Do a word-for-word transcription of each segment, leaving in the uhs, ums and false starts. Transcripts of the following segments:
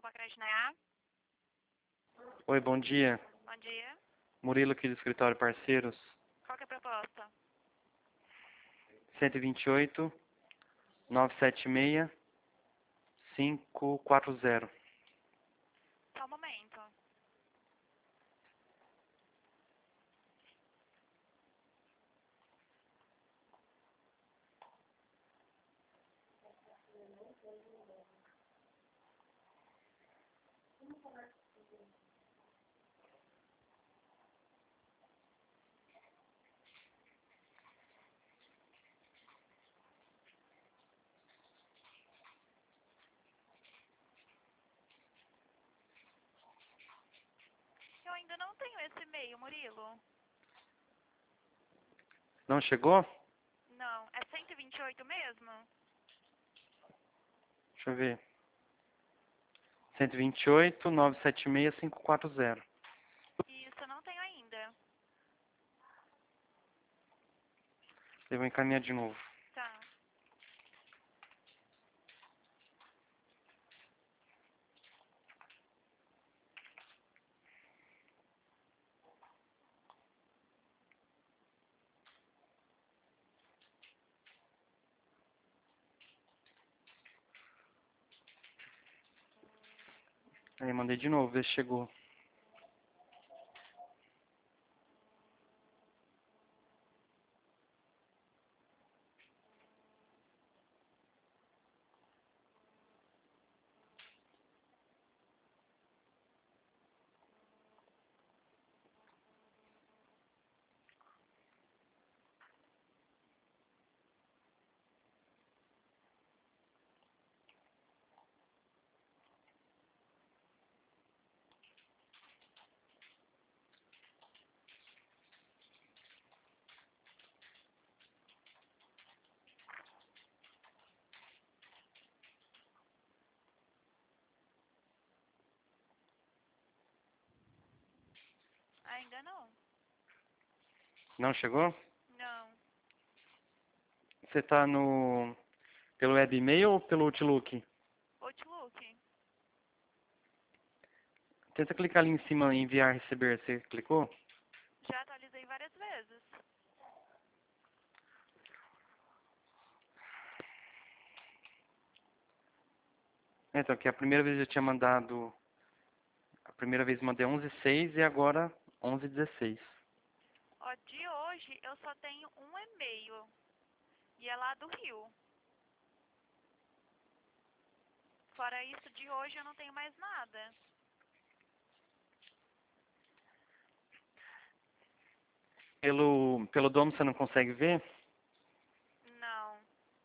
com a creche na A. Oi, bom dia. Bom dia. Murilo aqui do escritório Parceiros. Qual que é a proposta? cento e vinte e oito, novecentos e setenta e seis, cinco quatro zero. Só um momento. Eu ainda não tenho esse e-mail, Murilo. Não chegou? Não. É cento e vinte e oito mesmo? Deixa eu ver. cento e vinte e oito, novecentos e setenta e seis, cinco quatro zero. Isso, eu não tenho ainda. Eu vou encaminhar de novo. Tá. Aí mandei de novo, ver se chegou. Ainda não. Não chegou? Não. Você tá no... pelo web e-mail ou pelo Outlook? Outlook. Tenta clicar ali em cima em enviar receber. Você clicou? Já atualizei várias vezes. Então, que a primeira vez eu tinha mandado... A primeira vez eu mandei onze e seis e agora onze e dezesseis. Ó, de hoje eu só tenho um e-mail. E é lá do Rio. Fora isso, de hoje eu não tenho mais nada. Pelo, pelo domo você não consegue ver? Não.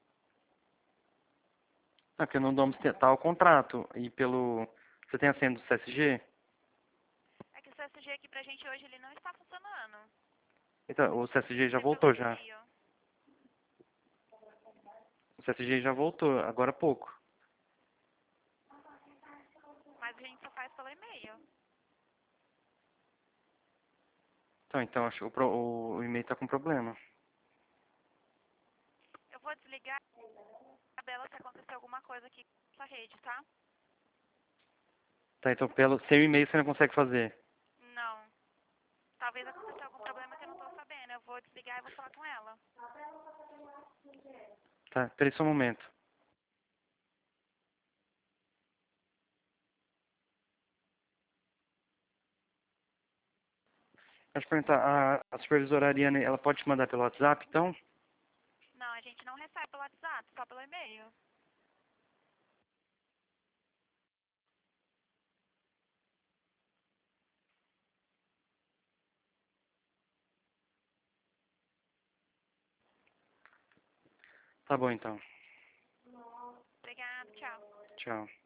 Ah, porque no domo está o contrato. E pelo... Você tem a senha do C S G? É que o C S G aqui pra gente hoje ele não está funcionando. Então, o C S G já Sempre voltou foi já. e-mail. O C S G já voltou, agora há pouco. Mas a gente só faz pelo e-mail. Então, então acho que o, pro- o, o e-mail está com problema. Eu vou desligar a dela se acontecer alguma coisa aqui com essa rede, tá? Tá, então pelo seu e-mail você não consegue fazer. Não. Talvez aconteça algum problema que eu não tô sabendo. Eu vou desligar e vou falar com ela. Tá, peraí só um momento. Deixa eu perguntar, a, a supervisora Ariane, ela pode te mandar pelo WhatsApp, então? Não, a gente não recebe pelo WhatsApp, só pelo e-mail. Tá bom, então. Obrigada, tchau. Tchau.